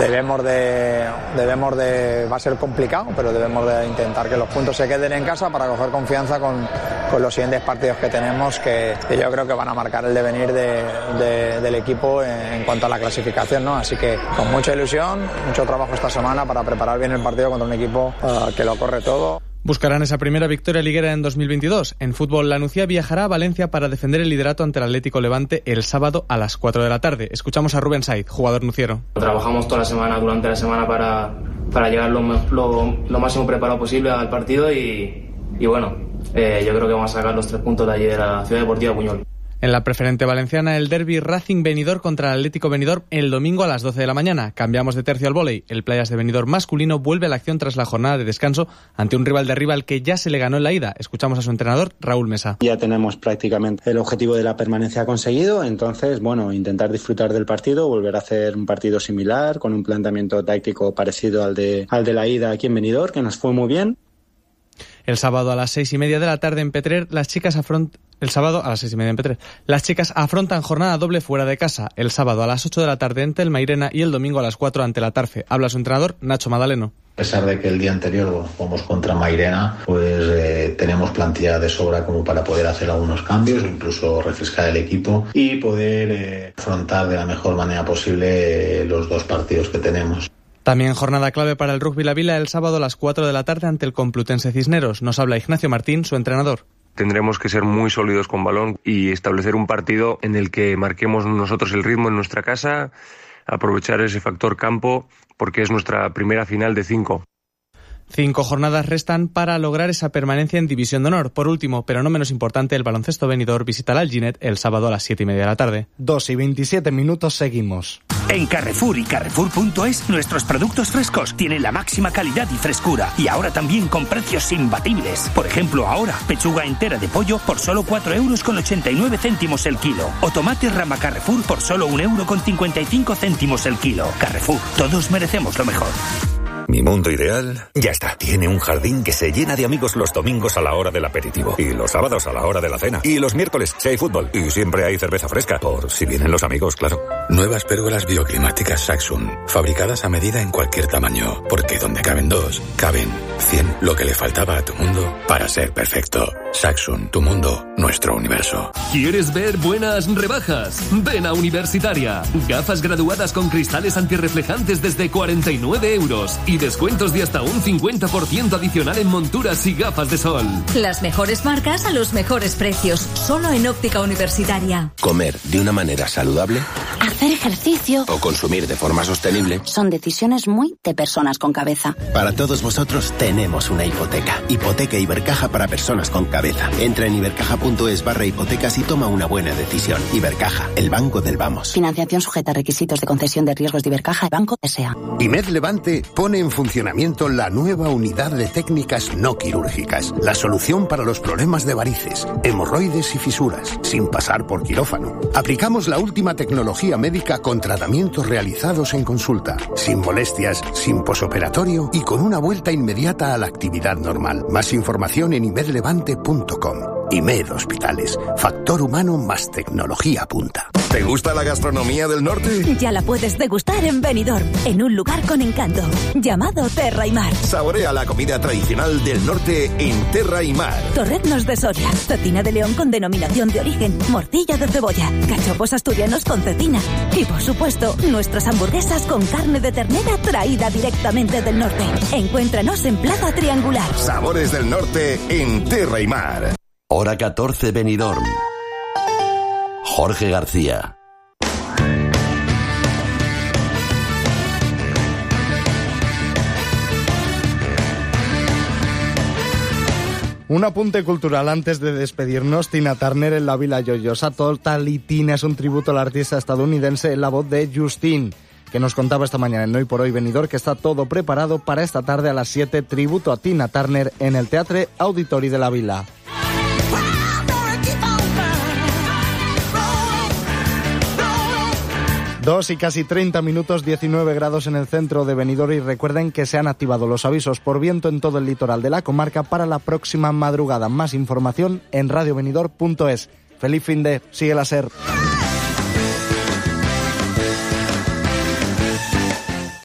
va a ser complicado, pero debemos de intentar que los puntos se queden en casa para coger confianza con los siguientes partidos que tenemos, que yo creo que van a marcar el devenir del equipo en cuanto a la clasificación, ¿no? Así que con mucha ilusión, mucho trabajo esta semana para preparar bien el partido contra un equipo que lo corre todo. Buscarán esa primera victoria liguera en 2022. En fútbol, la Nucía viajará a Valencia para defender el liderato ante el Atlético Levante el sábado a las 4 de la tarde. Escuchamos a Rubén Saiz, jugador nuciero. Trabajamos toda la semana, durante la semana, para llegar lo máximo preparado posible al partido y bueno, yo creo que vamos a sacar los 3 puntos de allí de la Ciudad Deportiva Buñol. En la preferente valenciana, el derbi Racing Benidorm contra el Atlético Benidorm el domingo a las 12 de la mañana. Cambiamos de tercio al vóley. El Playas de Benidorm masculino vuelve a la acción tras la jornada de descanso ante un rival de arriba al que ya se le ganó en la ida. Escuchamos a su entrenador, Raúl Mesa. Ya tenemos prácticamente el objetivo de la permanencia conseguido, entonces, bueno, intentar disfrutar del partido, volver a hacer un partido similar, con un planteamiento táctico parecido al de la ida aquí en Benidorm, que nos fue muy bien. El sábado a las 6:30 de la tarde en Petrer, las chicas afrontan jornada doble fuera de casa. El sábado a las 8 de la tarde ante el Mairena y el domingo a las 4 ante la Tarfe. Habla su entrenador, Nacho Madaleno. A pesar de que el día anterior jugamos contra Mairena, pues tenemos plantilla de sobra como para poder hacer algunos cambios, incluso refrescar el equipo y poder afrontar de la mejor manera posible los 2 partidos que tenemos. También jornada clave para el Rugby La Vila el sábado a las 4 de la tarde ante el Complutense Cisneros. Nos habla Ignacio Martín, su entrenador. Tendremos que ser muy sólidos con balón y establecer un partido en el que marquemos nosotros el ritmo en nuestra casa, aprovechar ese factor campo porque es nuestra primera final de 5. 5 jornadas restan para lograr esa permanencia en División de Honor. Por último, pero no menos importante, el baloncesto Benidorm visita al Alginet el sábado a las 7:30 de la tarde. 2:27 seguimos. En Carrefour y Carrefour.es, nuestros productos frescos tienen la máxima calidad y frescura. Y ahora también con precios imbatibles. Por ejemplo, ahora, pechuga entera de pollo por solo 4,89 € el kilo. O tomate rama Carrefour por solo 1,55 € el kilo. Carrefour, todos merecemos lo mejor. Mi mundo ideal ya está. Tiene un jardín que se llena de amigos los domingos a la hora del aperitivo. Y los sábados a la hora de la cena. Y los miércoles si hay fútbol. Y siempre hay cerveza fresca. Por si vienen los amigos, claro. Nuevas pérgolas bioclimáticas Saxum. Fabricadas a medida en cualquier tamaño. Porque donde caben 2, caben 100. Lo que le faltaba a tu mundo para ser perfecto. Saxum, tu mundo, nuestro universo. ¿Quieres ver buenas rebajas? Ven a Universitaria. Gafas graduadas con cristales antirreflejantes desde 49 € y descuentos de hasta un 50% adicional en monturas y gafas de sol. Las mejores marcas a los mejores precios, solo en Óptica Universitaria. Comer de una manera saludable, hacer ejercicio o consumir de forma sostenible son decisiones muy de personas con cabeza. Para todos vosotros tenemos una hipoteca. Hipoteca Ibercaja para personas con cabeza. Entra en ibercaja.es/hipotecas y toma una buena decisión. Ibercaja, el banco del vamos. Financiación sujeta a requisitos de concesión de riesgos de Ibercaja, Banco S.A. IMED Levante pone en funcionamiento la nueva unidad de técnicas no quirúrgicas. La solución para los problemas de varices, hemorroides y fisuras, sin pasar por quirófano. Aplicamos la última tecnología médica con tratamientos realizados en consulta, sin molestias, sin posoperatorio y con una vuelta inmediata a la actividad normal. Más información en imedlevante.com. IMED Hospitales. Factor humano más tecnología punta. ¿Te gusta la gastronomía del norte? Ya la puedes degustar en Benidorm, en un lugar con encanto, llamado Terra y Mar. Saborea la comida tradicional del norte en Terra y Mar. Torreznos de Soria, cecina de león con denominación de origen, morcilla de cebolla, cachopos asturianos con cecina y, por supuesto, nuestras hamburguesas con carne de ternera traída directamente del norte. Encuéntranos en Plaza Triangular. Sabores del norte en Terra y Mar. Hora 14 Benidorm. Jorge García. Un apunte cultural antes de despedirnos. Tina Turner en la Vila Lloyosa. Total Tina es un tributo al artista estadounidense en la voz de Justine, que nos contaba esta mañana en Hoy por Hoy Benidorm que está todo preparado para esta tarde a las 7, tributo a Tina Turner en el Teatre Auditori de la Vila. 2 y casi 30 minutos, 19 grados en el centro de Benidorm, y recuerden que se han activado los avisos por viento en todo el litoral de la comarca para la próxima madrugada. Más información en radiobenidorm.es. Feliz fin de, sigue la SER.